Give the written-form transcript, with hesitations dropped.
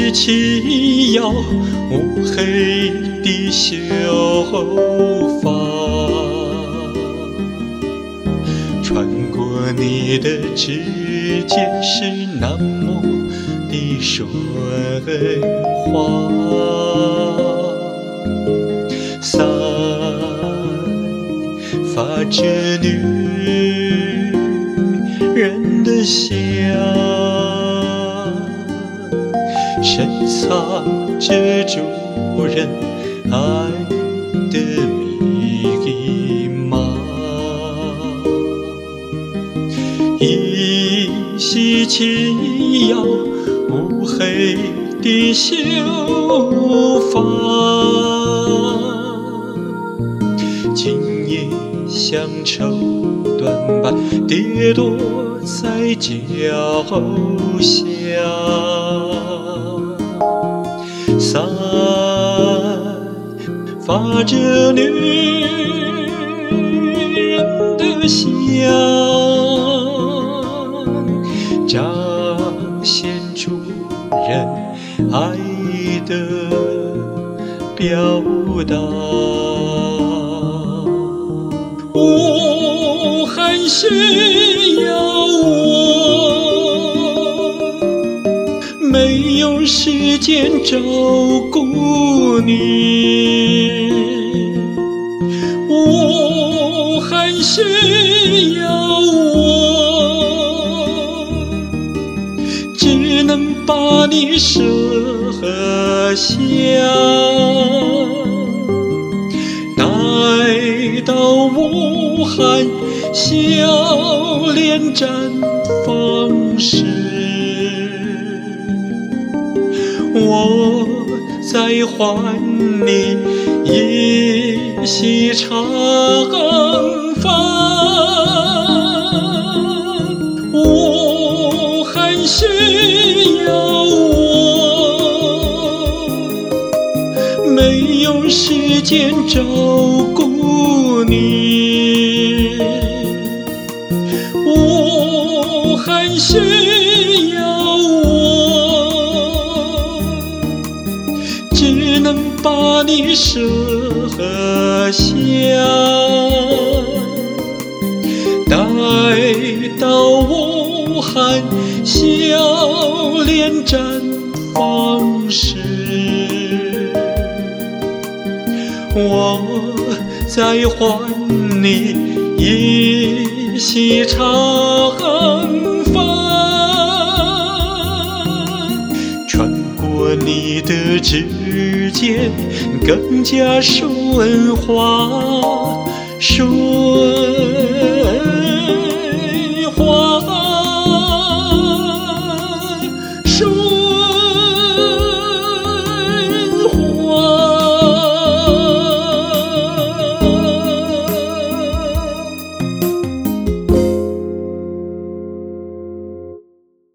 是轻摇乌黑的秀发，穿过你的指尖是那么的顺滑，散发着女人的香，深藏着主人爱的密码，依稀轻摇乌黑的秀发，今夜乡愁短白跌落在脚下，散发着女人的香，彰显主人爱的表达。我还需要没有时间照顾你，我还需要只能把你舍下，待到武汉笑脸绽放时，我再还你一席长饭。我还需要没有时间照顾你，我还需要只能把你舍下，待到武汉笑脸绽放时，我再还你一席长饭。穿过你的指尖更加顺滑，顺